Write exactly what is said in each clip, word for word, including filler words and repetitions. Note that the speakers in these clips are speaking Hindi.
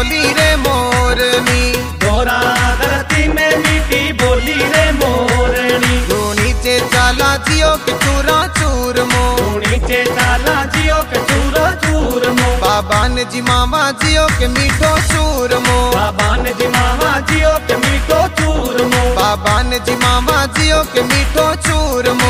बोली रे मोरनी, गोरा धरती में मीठी बोली रे मोरनी। तू नीचे चाला जियो के चूरा चूर मो, तू नीचे चाला जियो के चूरा चूर मो। बाबा ने जी मामा जियो के मीठो चूर मो, बाबा ने जी मामा जियो के मीठो चूर मो। बाबा ने जी मामा जियो के मीठो चूर मो।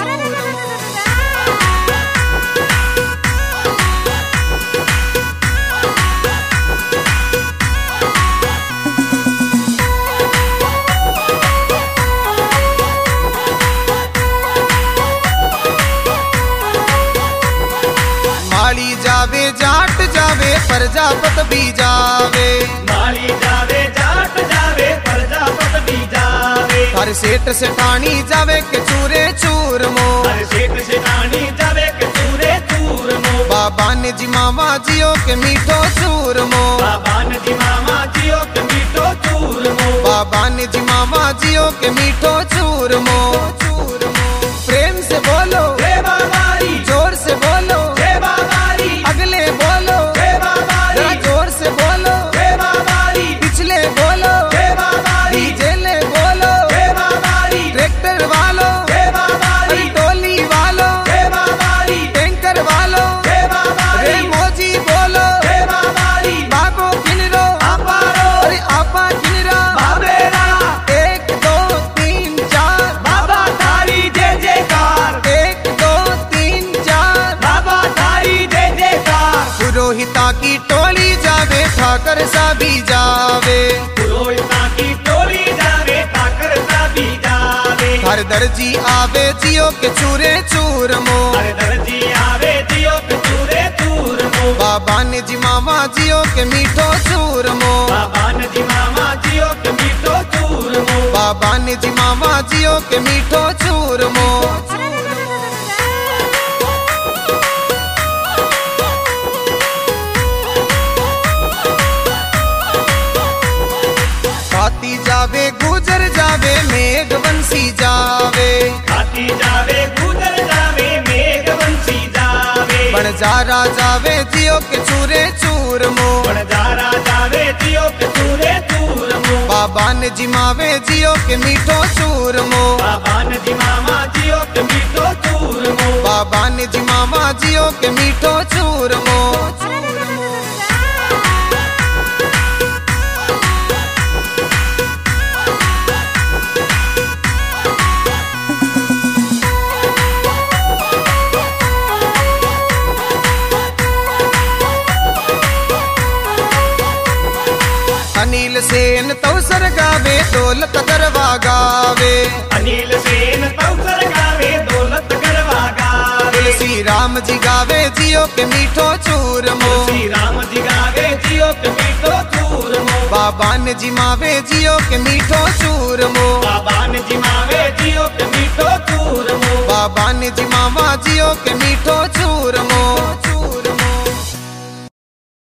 माली जावे जाट जावे प्रजापत भी जावे, माली जावे जाट जावे प्रजापत भी जावे। हर सेठ सेठानी जावे के चूरे चूर मो, हर सेठ सेठानी जावे के चूरे चूर मो। बाबा ने जी मामा जियो के मीठो चूर मो, बाबा ने जी मामा जियो के मीठो चूर मो। बाबा ने जी मामा जियो के मीठो चूर मो। प्रेम से बोलो जय बाबारी, जोर से बोलो जय बाबारी, अगले बोलो जय बाबारी, जरा जोर से बोलो जय बाबारी, पिछले बोलो जय बाबारी, डीजे ले बोलो जय बाबारी, ट्रैक्टर वालो जय बाबारी, अरे टोली वालो जय बाबारी, टैंकर वालो जय बाबारी, रे मोजी बोलो जय बाबारी। बाबो किनरो अपारो, अरे आपा किनरा बाबेरा, एक दो तीन चार बाबा थारी जय जयकार, एक दो तीन चार बाबा थारी जय जयकार। पुरोहिता की टोली जावे ठाकर सा भी जावे, पुरोहिता की टोली जावे ठाकर सा भी जावे। हर दर्जी आवे जियो के चूरे चूर मो, हर दर्जी आवे जियो के चूरे चूर मो। बाबा ने जी मामा जियो के मीठो चूर मो, बाबा ने जी मामा जियो के मीठो चूर मो। बाबा ने जी मामा जियो के मीठो चूर मो। खाती जावे गुजर जावे मेघ बंसी जावे, खाती जावे गुजर जावे मेघ बंसी जावे। बनजारा जावे जियो के चूरे चूर मो, बनजारा जावे जियो के चूरे चूर मो। बाबा ने जी मावे जियो के मीठो चूर मो, बाबा ने जी मामा जियो के मीठो चूर मो। बाबा ने जी मामा जियो के मीठो चूर मो। अनिल सेन तौसर गावे दौलत गरवा गावे, अनिल सेन तौसर गावे दौलत गरवा गावे। तुलसी राम जी गावे जियो के मीठो चूर मो, श्री राम जी गावे जियो के मीठो चूर मो। बाबा ने जी मावे जियो के मीठो चूर मो, बाबा ने जी मावे जियो के मीठो चूर मो। बाबा ने जी मामा जियो के मीठो चूर मो।